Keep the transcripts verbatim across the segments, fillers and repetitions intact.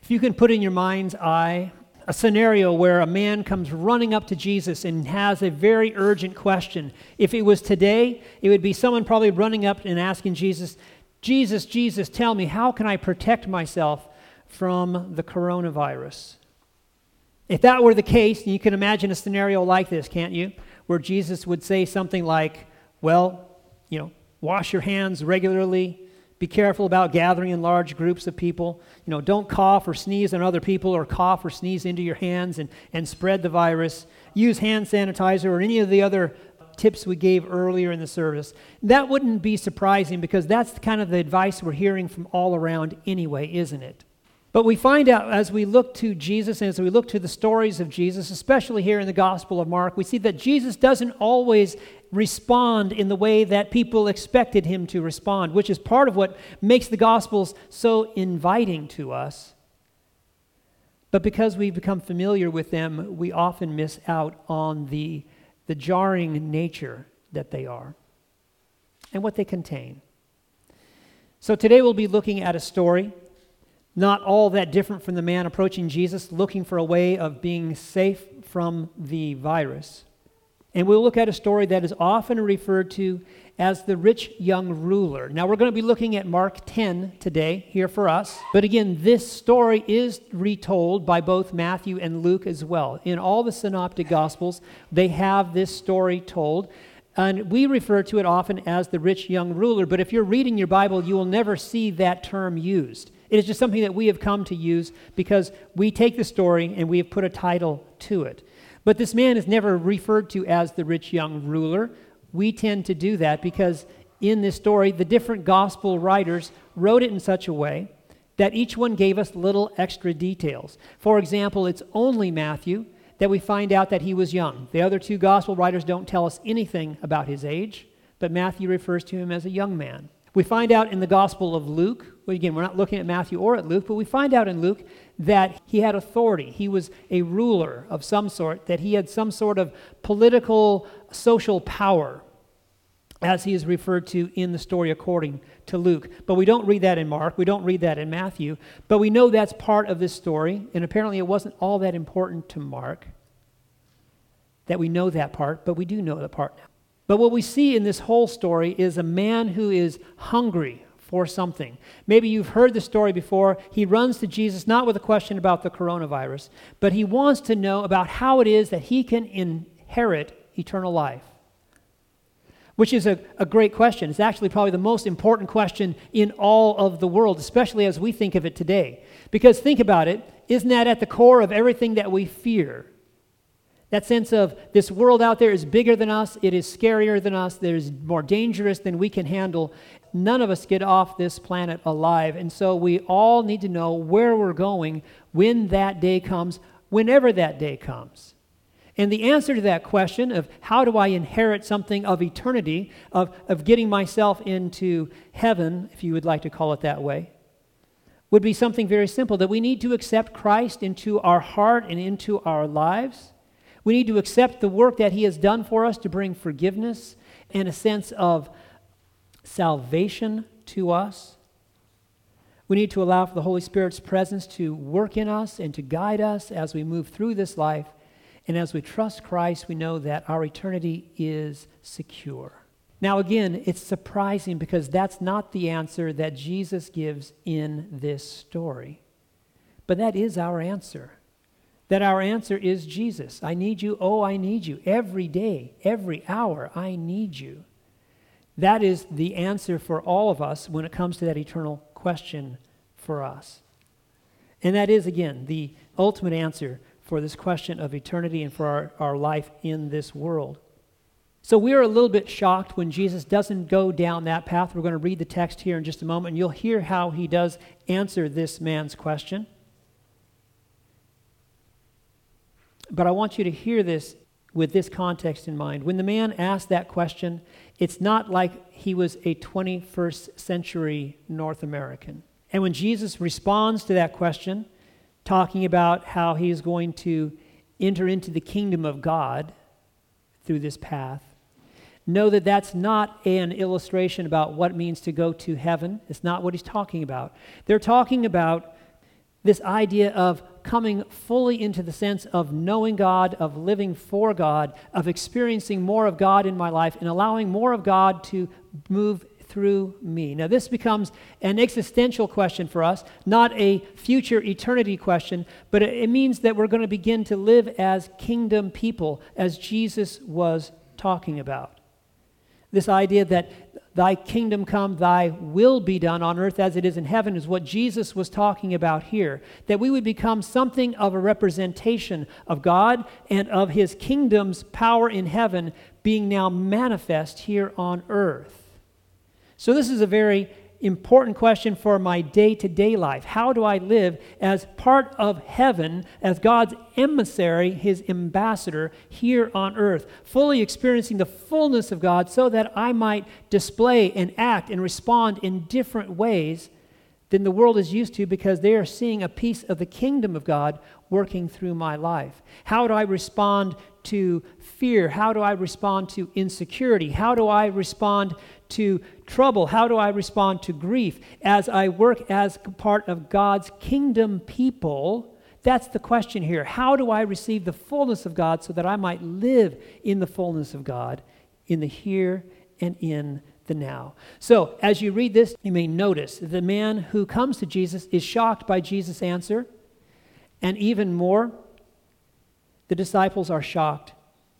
If you can put in your mind's eye a scenario where a man comes running up to Jesus and has a very urgent question. If it was today, it would be someone probably running up and asking Jesus, Jesus, Jesus, tell me, how can I protect myself from the coronavirus? If that were the case, you can imagine a scenario like this, can't you? Where Jesus would say something like, well, you know, wash your hands regularly. Be careful about gathering in large groups of people. You know, don't cough or sneeze on other people or cough or sneeze into your hands and, and spread the virus. Use hand sanitizer or any of the other tips we gave earlier in the service. That wouldn't be surprising because that's kind of the advice we're hearing from all around anyway, isn't it? But we find out as we look to Jesus and as we look to the stories of Jesus, especially here in the Gospel of Mark, we see that Jesus doesn't always respond in the way that people expected him to respond, which is part of what makes the Gospels so inviting to us. But because we've become familiar with them, we often miss out on the, the jarring nature that they are and what they contain. So today we'll be looking at a story not all that different from the man approaching Jesus, looking for a way of being safe from the virus. And we'll look at a story that is often referred to as the rich young ruler. Now, we're going to be looking at Mark ten today here for us. But again, this story is retold by both Matthew and Luke as well. In all the synoptic Gospels, they have this story told. And we refer to it often as the rich young ruler. But if you're reading your Bible, you will never see that term used. It is just something that we have come to use because we take the story and we have put a title to it. But this man is never referred to as the rich young ruler. We tend to do that because in this story, the different gospel writers wrote it in such a way that each one gave us little extra details. For example, it's only Matthew that we find out that he was young. The other two gospel writers don't tell us anything about his age, but Matthew refers to him as a young man. We find out in the Gospel of Luke, well, again, we're not looking at Matthew or at Luke, but we find out in Luke that he had authority. He was a ruler of some sort, that he had some sort of political, social power, as he is referred to in the story according to Luke. But we don't read that in Mark, we don't read that in Matthew, but we know that's part of this story, and apparently it wasn't all that important to Mark that we know that part, but we do know that part now. But what we see in this whole story is a man who is hungry for something. Maybe you've heard the story before. He runs to Jesus not with a question about the coronavirus, but he wants to know about how it is that he can inherit eternal life, which is a, a great question. It's actually probably the most important question in all of the world, especially as we think of it today. Because think about it, isn't that at the core of everything that we fear? That sense of this world out there is bigger than us, it is scarier than us, it is more dangerous than we can handle. None of us get off this planet alive, and so we all need to know where we're going when that day comes, whenever that day comes. And the answer to that question of how do I inherit something of eternity, of, of getting myself into heaven, if you would like to call it that way, would be something very simple, that we need to accept Christ into our heart and into our lives. We need to accept the work that he has done for us to bring forgiveness and a sense of salvation to us. We need to allow for the Holy Spirit's presence to work in us and to guide us as we move through this life. And as we trust Christ, we know that our eternity is secure. Now again, it's surprising because that's not the answer that Jesus gives in this story. But that is our answer. That our answer is Jesus. I need you. Oh, I need you. Every day, every hour, I need you. That is the answer for all of us when it comes to that eternal question for us. And that is, again, the ultimate answer for this question of eternity and for our, our life in this world. So we're a little bit shocked when Jesus doesn't go down that path. We're going to read the text here in just a moment, and you'll hear how he does answer this man's question. But I want you to hear this with this context in mind. When the man asked that question, it's not like he was a twenty-first century North American. And when Jesus responds to that question, talking about how he is going to enter into the kingdom of God through this path, know that that's not an illustration about what it means to go to heaven. It's not what he's talking about. They're talking about This idea of coming fully into the sense of knowing God, of living for God, of experiencing more of God in my life, and allowing more of God to move through me. Now, this becomes an existential question for us, not a future eternity question, but it means that we're going to begin to live as kingdom people, as Jesus was talking about. This idea that thy kingdom come, thy will be done on earth as it is in heaven is what Jesus was talking about here. That we would become something of a representation of God and of his kingdom's power in heaven being now manifest here on earth. So this is a very important question for my day-to-day life. How do I live as part of heaven, as God's emissary, his ambassador here on earth, fully experiencing the fullness of God so that I might display and act and respond in different ways than the world is used to because they are seeing a piece of the kingdom of God working through my life? How do I respond to fear? How do I respond to insecurity? How do I respond to trouble? How do I respond to grief as I work as part of God's kingdom people? That's the question here. How do I receive the fullness of God so that I might live in the fullness of God in the here and in the now? So as you read this, you may notice the man who comes to Jesus is shocked by Jesus' answer, and even more, the disciples are shocked,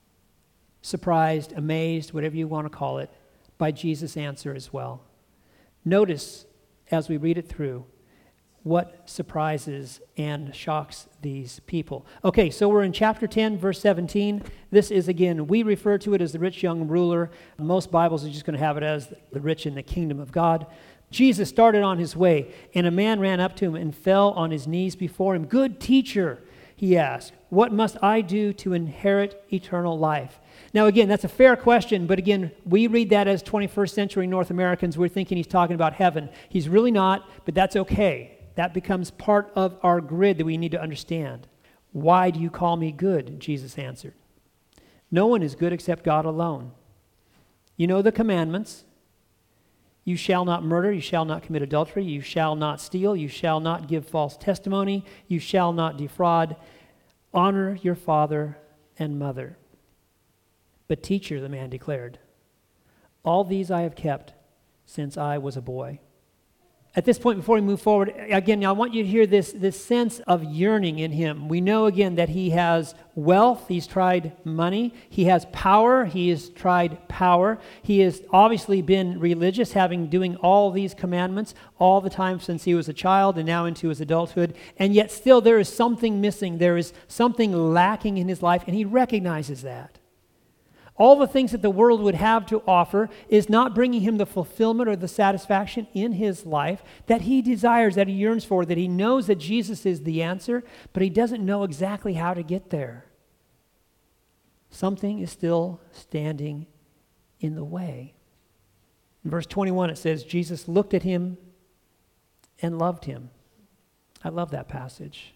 surprised, amazed, whatever you want to call it, by Jesus' answer as well. Notice, as we read it through, what surprises and shocks these people. Okay, so we're in chapter ten, verse seventeen. This is, again, we refer to it as the rich young ruler. Most Bibles are just going to have it as the rich in the kingdom of God. Jesus started on his way, and a man ran up to him and fell on his knees before him. "Good teacher," he asked, "what must I do to inherit eternal life?" Now, again, that's a fair question, but again, we read that as twenty-first century North Americans. We're thinking he's talking about heaven. He's really not, but that's okay. That becomes part of our grid that we need to understand. "Why do you call me good?" Jesus answered. "No one is good except God alone. You know the commandments. You shall not murder, you shall not commit adultery, you shall not steal, you shall not give false testimony, you shall not defraud. Honor your father and mother." "But teacher," the man declared, "all these I have kept since I was a boy." At this point, before we move forward, again, I want you to hear this, this sense of yearning in him. We know, again, that he has wealth. He's tried money. He has power. He has tried power. He has obviously been religious, having doing all these commandments all the time since he was a child and now into his adulthood. And yet still there is something missing. There is something lacking in his life, and he recognizes that. All the things that the world would have to offer is not bringing him the fulfillment or the satisfaction in his life that he desires, that he yearns for, that he knows that Jesus is the answer, but he doesn't know exactly how to get there. Something is still standing in the way. In verse twenty-one, it says, Jesus looked at him and loved him. I love that passage.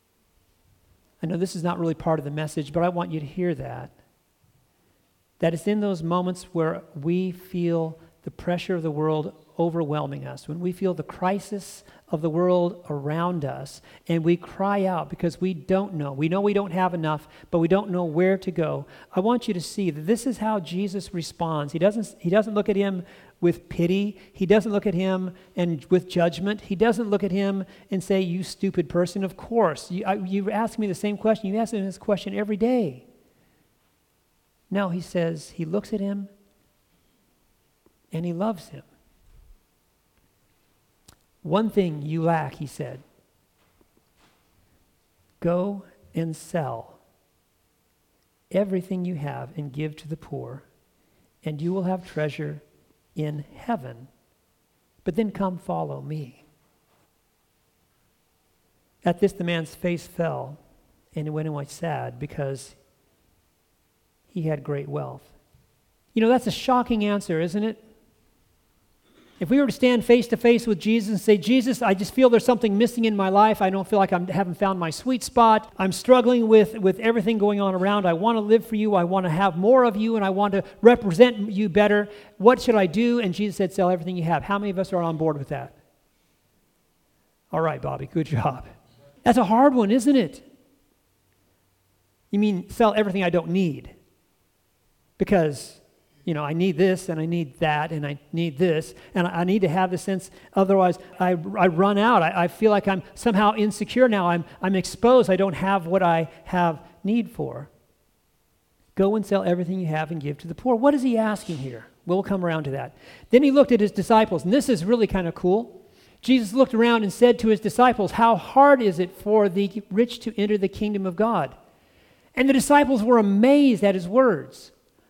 I know this is not really part of the message, but I want you to hear that. That it's in those moments where we feel the pressure of the world overwhelming us, when we feel the crisis of the world around us, and we cry out because we don't know. We know we don't have enough, but we don't know where to go. I want you to see that this is how Jesus responds. He doesn't, he doesn't look at him with pity. He doesn't look at him and with judgment. He doesn't look at him and say, "You stupid person." Of course, you, I, you ask me the same question. You ask me this question every day. No, he says he looks at him and he loves him. "One thing you lack," he said. "Go and sell everything you have and give to the poor, and you will have treasure in heaven. But then come follow me." At this, the man's face fell, and he went away sad because he had great wealth. You know, that's a shocking answer, isn't it? If we were to stand face to face with Jesus and say, "Jesus, I just feel there's something missing in my life. I don't feel like I haven't found my sweet spot. I'm struggling with, with everything going on around. I want to live for you. I want to have more of you, and I want to represent you better. What should I do?" And Jesus said, "Sell everything you have." How many of us are on board with that? All right, Bobby, good job. That's a hard one, isn't it? You mean sell everything I don't need? Because, you know, I need this and I need that and I need this and I need to have the sense, otherwise I, I run out. I, I feel like I'm somehow insecure now. I'm, I'm exposed. I don't have what I have need for. Go and sell everything you have and give to the poor. What is he asking here? We'll come around to that. Then he looked at his disciples, and this is really kind of cool. Jesus looked around and said to his disciples, how hard is it for the rich to enter the kingdom of God? And the disciples were amazed at his words.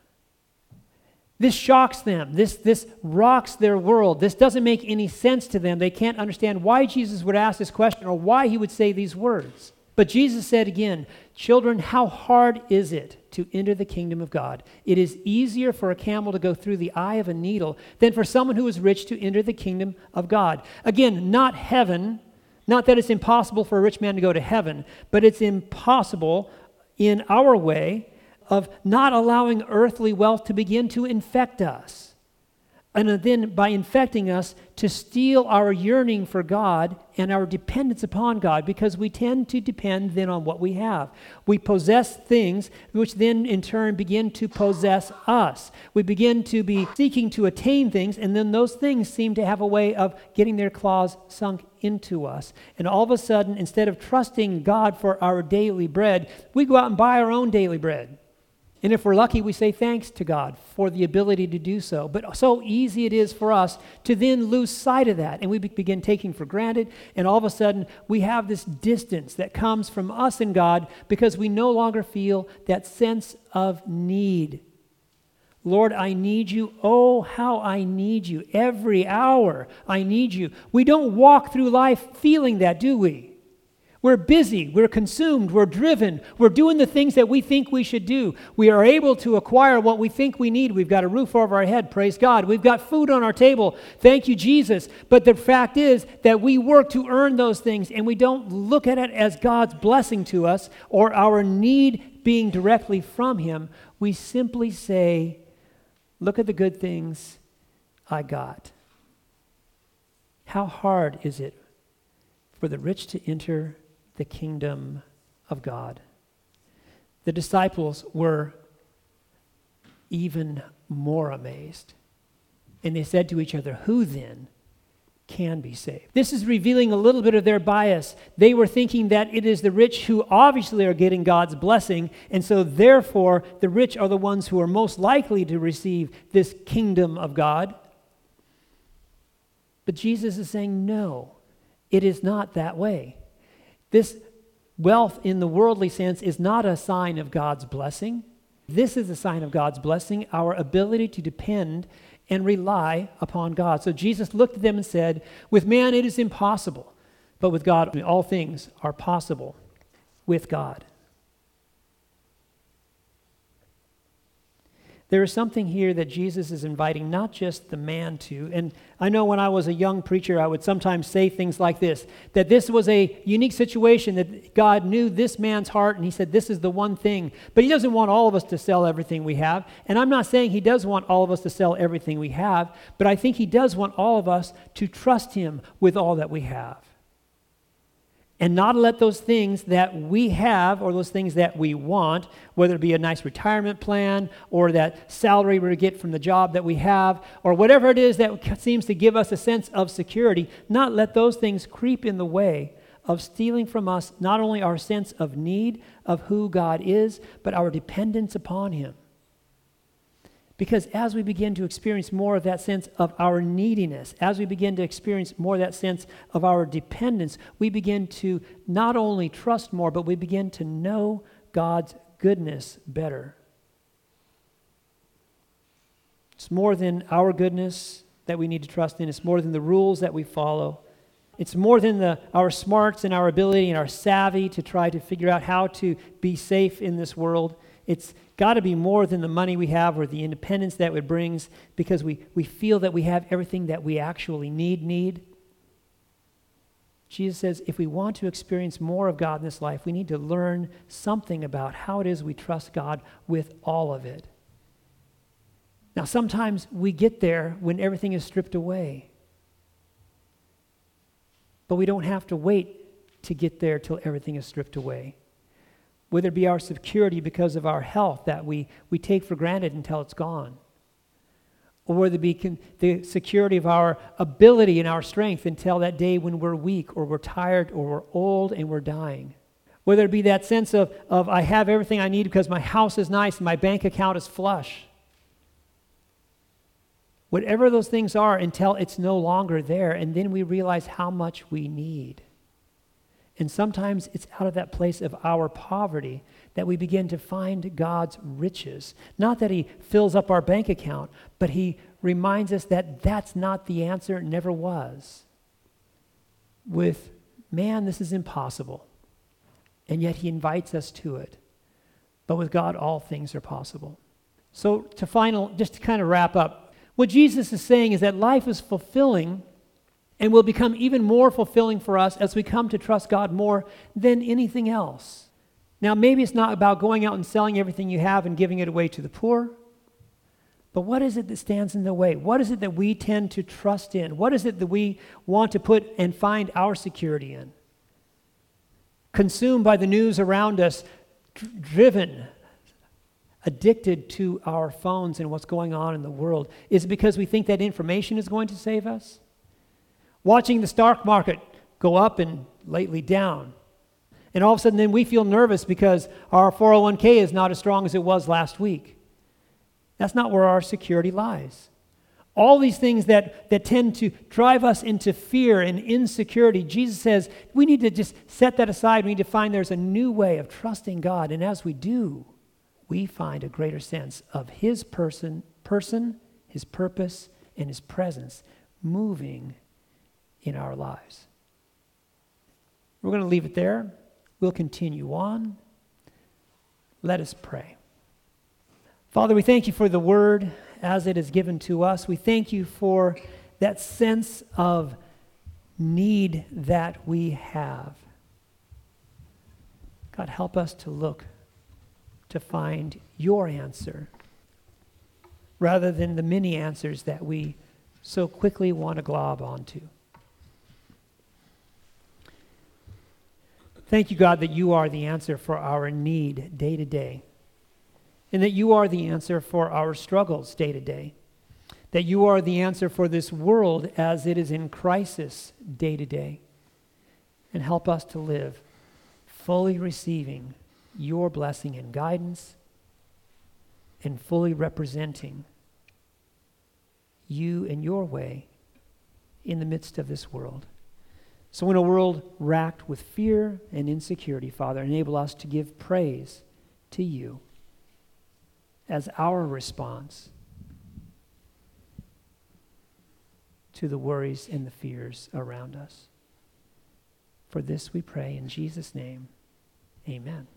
This shocks them. This, this rocks their world. This doesn't make any sense to them. They can't understand why Jesus would ask this question or why he would say these words. But Jesus said again, children, how hard is it to enter the kingdom of God? It is easier for a camel to go through the eye of a needle than for someone who is rich to enter the kingdom of God. Again, not heaven, not that it's impossible for a rich man to go to heaven, but it's impossible in our way of not allowing earthly wealth to begin to infect us. And then by infecting us, to steal our yearning for God and our dependence upon God, because we tend to depend then on what we have. We possess things which then in turn begin to possess us. We begin to be seeking to attain things, and then those things seem to have a way of getting their claws sunk into us. And all of a sudden, instead of trusting God for our daily bread, we go out and buy our own daily bread. And if we're lucky, we say thanks to God for the ability to do so. But so easy it is for us to then lose sight of that. And we be- begin taking for granted. And all of a sudden, we have this distance that comes from us and God because we no longer feel that sense of need. Lord, I need you. Oh, how I need you. Every hour, I need you. We don't walk through life feeling that, do we? We're busy, we're consumed, we're driven, we're doing the things that we think we should do. We are able to acquire what we think we need. We've got a roof over our head, praise God. We've got food on our table, thank you, Jesus. But the fact is that we work to earn those things, and we don't look at it as God's blessing to us or our need being directly from Him. We simply say, look at the good things I got. How hard is it for the rich to enter the kingdom of God? The disciples were even more amazed. And they said to each other, who then can be saved? This is revealing a little bit of their bias. They were thinking that it is the rich who obviously are getting God's blessing, and so therefore the rich are the ones who are most likely to receive this kingdom of God. But Jesus is saying, no, it is not that way. This wealth in the worldly sense is not a sign of God's blessing. This is a sign of God's blessing, our ability to depend and rely upon God. So Jesus looked at them and said, with man it is impossible, but with God all things are possible with God. There is something here that Jesus is inviting not just the man to, and I know when I was a young preacher, I would sometimes say things like this, that this was a unique situation, that God knew this man's heart, and He said, this is the one thing. But He doesn't want all of us to sell everything we have, and I'm not saying He does want all of us to sell everything we have, but I think He does want all of us to trust Him with all that we have. And not let those things that we have or those things that we want, whether it be a nice retirement plan or that salary we get from the job that we have or whatever it is that seems to give us a sense of security, not let those things creep in the way of stealing from us not only our sense of need of who God is, but our dependence upon Him. Because as we begin to experience more of that sense of our neediness, as we begin to experience more of that sense of our dependence, we begin to not only trust more, but we begin to know God's goodness better. It's more than our goodness that we need to trust in. It's more than the rules that we follow. It's more than the, our smarts and our ability and our savvy to try to figure out how to be safe in this world. It's got to be more than the money we have or the independence that it brings, because we, we feel that we have everything that we actually need, need. Jesus says if we want to experience more of God in this life, we need to learn something about how it is we trust God with all of it. Now, sometimes we get there when everything is stripped away. But we don't have to wait to get there till everything is stripped away. Whether it be our security because of our health that we, we take for granted until it's gone. Or whether it be con- the security of our ability and our strength until that day when we're weak or we're tired or we're old and we're dying. Whether it be that sense of, of I have everything I need because my house is nice and my bank account is flush. Whatever those things are until it's no longer there, and then we realize how much we need. And sometimes it's out of that place of our poverty that we begin to find God's riches. Not that he fills up our bank account, but he reminds us that that's not the answer, it never was. With man, this is impossible. And yet he invites us to it. But with God, all things are possible. So to final, just to kind of wrap up, what Jesus is saying is that life is fulfilling and will become even more fulfilling for us as we come to trust God more than anything else. Now, maybe it's not about going out and selling everything you have and giving it away to the poor, but what is it that stands in the way? What is it that we tend to trust in? What is it that we want to put and find our security in? Consumed by the news around us, dr- driven, addicted to our phones and what's going on in the world. Is it because we think that information is going to save us? Watching the stock market go up and lately down. And all of a sudden then we feel nervous because our four oh one k is not as strong as it was last week. That's not where our security lies. All these things that, that tend to drive us into fear and insecurity, Jesus says we need to just set that aside. We need to find there's a new way of trusting God. And as we do, we find a greater sense of his person, person, his purpose, and his presence moving in our lives. We're going to leave it there. We'll continue on. Let us pray. Father, we thank you for the word as it is given to us. We thank you for that sense of need that we have. God, help us to look to find your answer rather than the many answers that we so quickly want to glob onto. Thank you, God, that you are the answer for our need day to day, and that you are the answer for our struggles day to day, that you are the answer for this world as it is in crisis day to day, and help us to live fully receiving your blessing and guidance and fully representing you and your way in the midst of this world. So in a world racked with fear and insecurity, Father, enable us to give praise to you as our response to the worries and the fears around us. For this we pray in Jesus' name, amen.